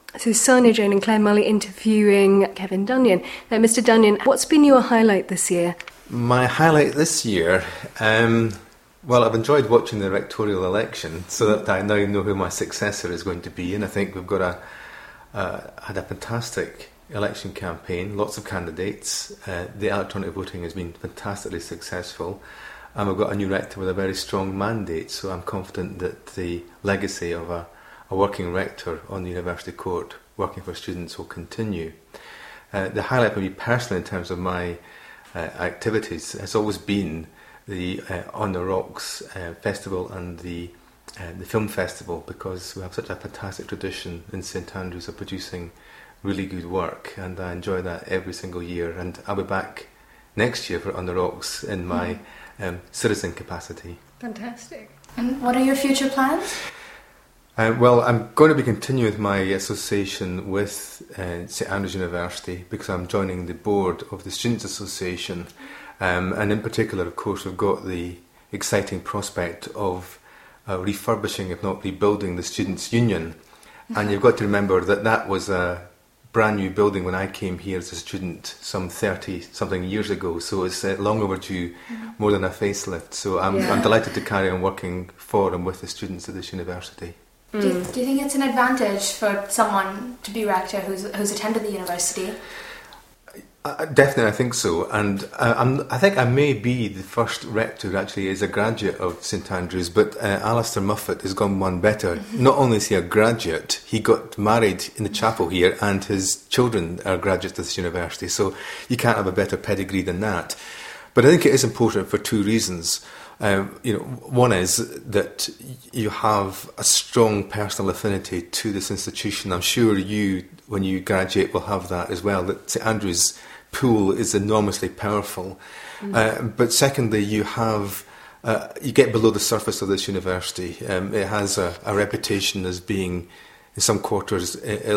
So Sonia Jane and Claire Mully interviewing Kevin Dunyan. Now, Mr. Dunyan, what's been your highlight this year? My highlight this year, well, I've enjoyed watching the rectorial election, so that I now know who my successor is going to be, and I think we've got had a fantastic election campaign, lots of candidates. The electronic voting has been fantastically successful, and we've got a new rector with a very strong mandate, so I'm confident that the legacy of a working rector on the University Court working for students will continue. The highlight for me personally in terms of my activities has always been the On the Rocks festival and the film festival, because we have such a fantastic tradition in St Andrews of producing really good work, and I enjoy that every single year, and I'll be back next year for On the Rocks in my citizen capacity. Fantastic. And what are your future plans? Well, I'm going to be continuing with my association with St Andrews University, because I'm joining the board of the Students' Association, and in particular, of course, we've got the exciting prospect of refurbishing, if not rebuilding, the Students' Union. And you've got to remember that that was a brand new building when I came here as a student some 30-something years ago, so it's long overdue, more than a facelift. So I'm delighted to carry on working for and with the students at this university. Do you think it's an advantage for someone to be rector who's attended the university? Definitely, I think so. And I think I may be the first rector who actually is a graduate of St Andrews, but Alistair Muffet has gone one better. Not only is he a graduate, he got married in the chapel here, and his children are graduates of this university, so you can't have a better pedigree than that. But I think it is important for two reasons. One is that you have a strong personal affinity to this institution. I'm sure you, when you graduate, will have that as well, that St Andrews pool is enormously powerful. But secondly, you get below the surface of this university. It has a reputation as being, in some quarters,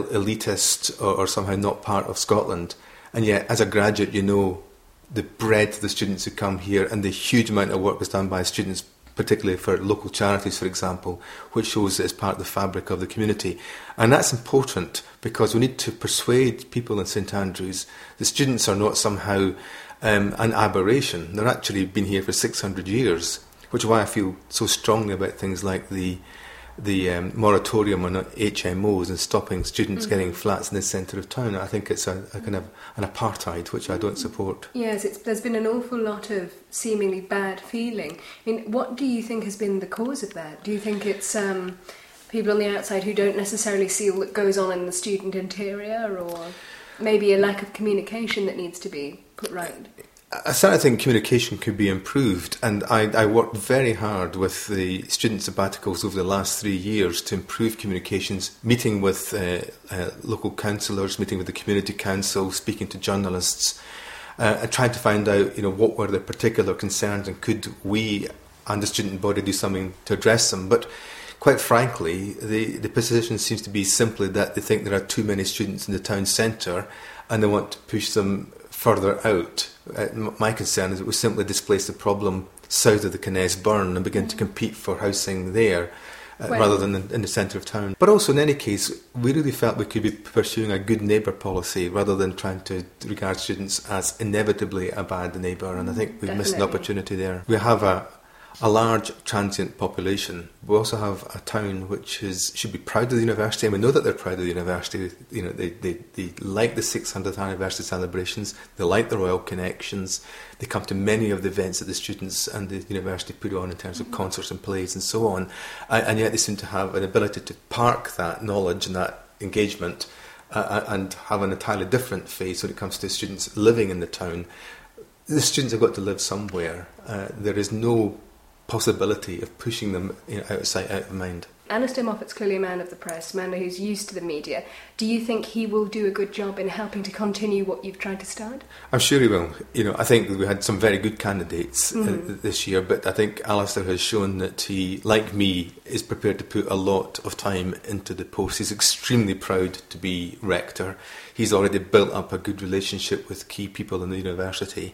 elitist or somehow not part of Scotland. And yet, as a graduate, you know the breadth of the students who come here and the huge amount of work that's done by students, particularly for local charities, for example, which shows that it's part of the fabric of the community. And that's important because we need to persuade people in St Andrews the students are not somehow an aberration. They've actually been here for 600 years, which is why I feel so strongly about things like the moratorium on HMOs and stopping students getting flats in the centre of town. I think it's a kind of an apartheid, which I don't support. Yes, there's been an awful lot of seemingly bad feeling. I mean, what do you think has been the cause of that? Do you think it's people on the outside who don't necessarily see all that goes on in the student interior, or maybe a lack of communication that needs to be put right? I certainly think communication could be improved, and I worked very hard with the student sabbaticals over the last 3 years to improve communications, meeting with local councillors, meeting with the community council, speaking to journalists, and trying to find out, what were their particular concerns and could we and the student body do something to address them. But quite frankly, the position seems to be simply that they think there are too many students in the town centre and they want to push them further out. My concern is it will simply displace the problem south of the Kenness Burn and begin to compete for housing there rather than in the centre of town. But also, in any case, we really felt we could be pursuing a good neighbour policy rather than trying to regard students as inevitably a bad neighbour, and I think we've missed an opportunity there. We have a large transient population. We also have a town which should be proud of the university, and we know that they're proud of the university. They like the 600th anniversary celebrations, they like the Royal Connections, they come to many of the events that the students and the university put on in terms of concerts and plays and so on, and yet they seem to have an ability to park that knowledge and that engagement and have an entirely different face when it comes to students living in the town. The students have got to live somewhere. There is no possibility of pushing them out of sight, out of mind. Alistair Muffet's clearly a man of the press, a man who's used to the media. Do you think he will do a good job in helping to continue what you've tried to start? I'm sure he will. I think we had some very good candidates this year, but I think Alistair has shown that he, like me, is prepared to put a lot of time into the post. He's extremely proud to be rector. He's already built up a good relationship with key people in the university.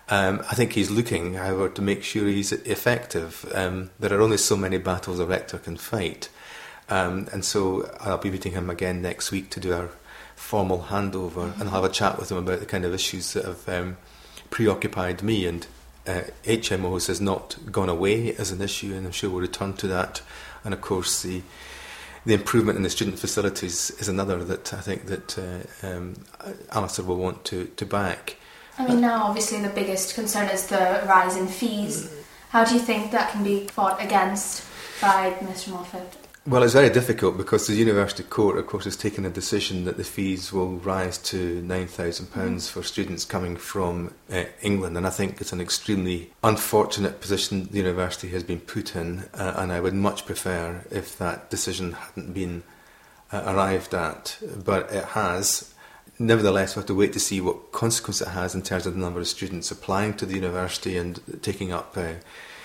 I think he's looking, however, to make sure he's effective. There are only so many battles a rector can fight. And so I'll be meeting him again next week to do our formal handover, and I'll have a chat with him about the kind of issues that have preoccupied me. And HMOs has not gone away as an issue, and I'm sure we'll return to that. And of course the improvement in the student facilities is another that I think that Alistair will want to back. I mean, now obviously the biggest concern is the rise in fees. How do you think that can be fought against by Mr. Moffat? Well, it's very difficult because the University Court, of course, has taken a decision that the fees will rise to £9,000 for students coming from England, and I think it's an extremely unfortunate position the university has been put in, and I would much prefer if that decision hadn't been arrived at, but it has. Nevertheless, we have to wait to see what consequence it has in terms of the number of students applying to the university and taking up their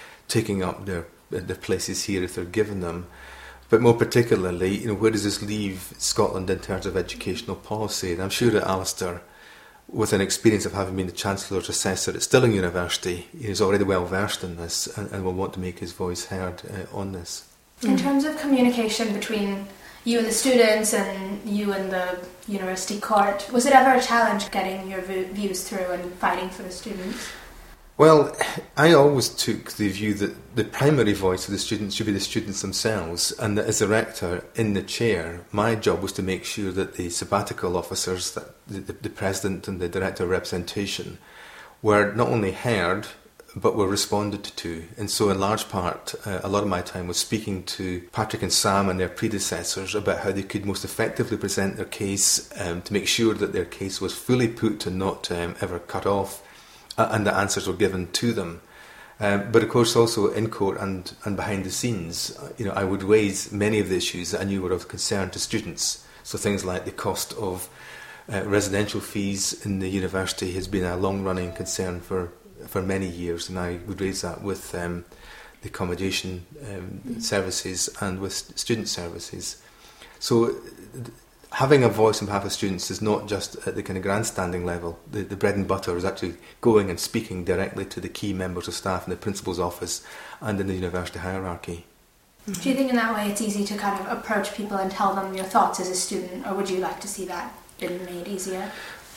places here if they're given them. But more particularly, where does this leave Scotland in terms of educational policy? And I'm sure that Alistair, with an experience of having been the Chancellor's assessor at Stirling University, is already well versed in this and will want to make his voice heard on this. In terms of communication between you and the students and you and the University Court, was it ever a challenge getting your views through and fighting for the students? Well, I always took the view that the primary voice of the students should be the students themselves, and that as a rector in the chair, my job was to make sure that the sabbatical officers, that the president and the director of representation, were not only heard but were responded to. And so in large part, a lot of my time was speaking to Patrick and Sam and their predecessors about how they could most effectively present their case, to make sure that their case was fully put and not ever cut off, and the answers were given to them. But of course also in court and behind the scenes, I would raise many of the issues that I knew were of concern to students. So things like the cost of residential fees in the university has been a long-running concern for many years, and I would raise that with the accommodation services and with student services. So having a voice on behalf of students is not just at the kind of grandstanding level. The bread and butter is actually going and speaking directly to the key members of staff in the principal's office and in the university hierarchy. Do you think in that way it's easy to kind of approach people and tell them your thoughts as a student, or would you like to see that been made easier?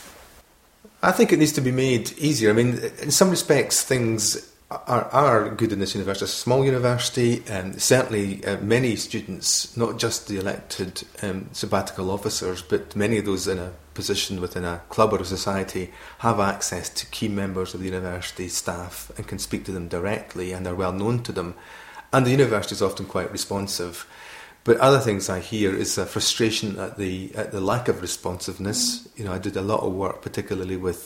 I think it needs to be made easier. I mean, in some respects things are good in this university. It's a small university, and certainly many students, not just the elected sabbatical officers, but many of those in a position within a club or a society have access to key members of the university staff and can speak to them directly and are well known to them. And the university is often quite responsive. But other things I hear is a frustration at the lack of responsiveness. I did a lot of work, particularly with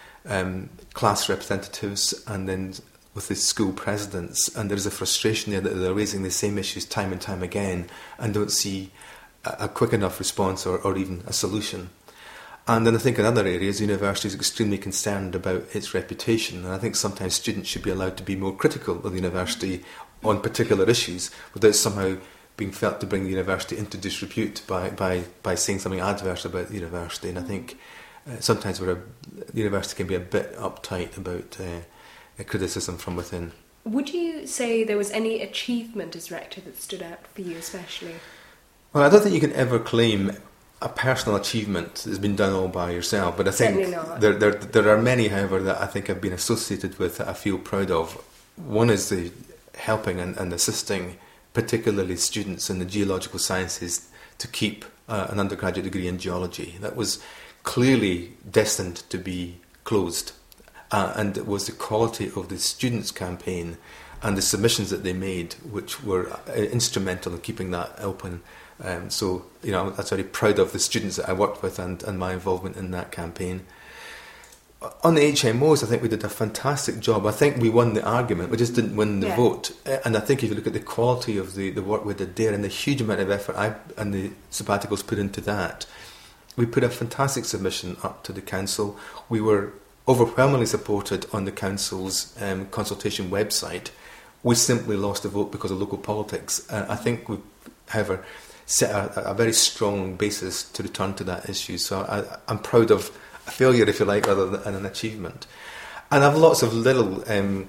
class representatives and then with the school presidents, and there's a frustration there that they're raising the same issues time and time again and don't see a quick enough response or even a solution. And then I think in other areas, the university is extremely concerned about its reputation, and I think sometimes students should be allowed to be more critical of the university on particular issues without somehow being felt to bring the university into disrepute by saying something adverse about the university. And I think sometimes the university can be a bit uptight about criticism from within. Would you say there was any achievement as rector that stood out for you especially? Well, I don't think you can ever claim a personal achievement that's been done all by yourself, but I think there are many, however, that I think I've been associated with that I feel proud of. One is the helping and assisting particularly students in the geological sciences to keep an undergraduate degree in geology. That was clearly destined to be closed. And it was the quality of the students' campaign and the submissions that they made which were instrumental in keeping that open. So I'm very proud of the students that I worked with and my involvement in that campaign. On the HMOs, I think we did a fantastic job. I think we won the argument, we just didn't win the vote. And I think if you look at the quality of the work we did there and the huge amount of effort I and the sabbaticals put into that, we put a fantastic submission up to the council. We were overwhelmingly supported on the council's consultation website. We simply lost a vote because of local politics. I think we, however, set a very strong basis to return to that issue. So I'm proud of a failure, if you like, rather than an achievement. And I have lots of little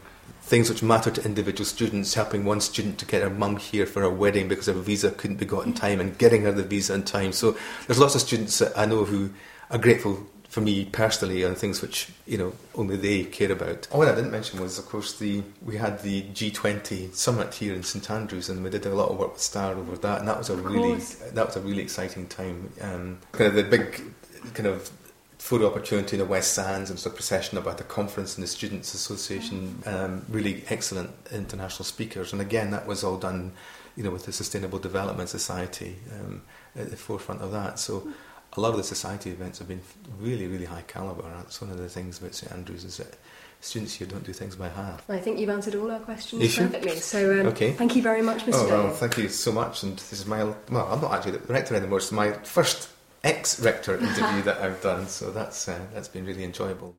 things which matter to individual students, helping one student to get her mum here for her wedding because her visa couldn't be got in time and getting her the visa in time. So there's lots of students that I know who are grateful for me personally on things which, you know, only they care about. What I didn't mention was, of course, we had the G20 summit here in St Andrews, and we did a lot of work with STAR over that, and that was a really exciting time. Kind of the big kind of photo opportunity in the West Sands, and sort of procession about the conference and the Students' Association, really excellent international speakers, and again that was all done, you know, with the Sustainable Development Society at the forefront of that. So a lot of the society events have been really, really high calibre. That's one of the things about St Andrews, is that students here don't do things by half. I think you've answered all our questions sure? perfectly. So okay. Thank you very much, Mr. Day. Well, thank you so much. And this is I'm not actually the rector anymore. It's my first ex-rector interview that I've done, so that's been really enjoyable.